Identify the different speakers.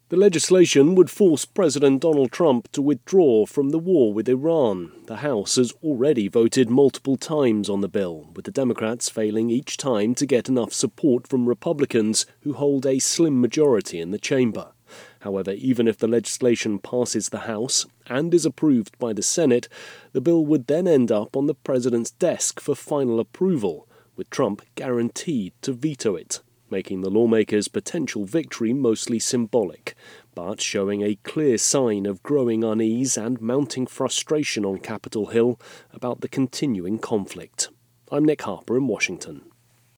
Speaker 1: The legislation would force President Donald Trump to withdraw from the war with Iran. The House has already voted multiple times on the bill, with the Democrats failing each time to get enough support from Republicans who hold a slim majority in the chamber. However, even if the legislation passes the House and is approved by the Senate, the bill would then end up on the president's desk for final approval, with Trump guaranteed to veto it, making the lawmakers' potential victory mostly symbolic, but showing a clear sign of growing unease and mounting frustration on Capitol Hill about the continuing conflict. I'm Nick Harper in Washington.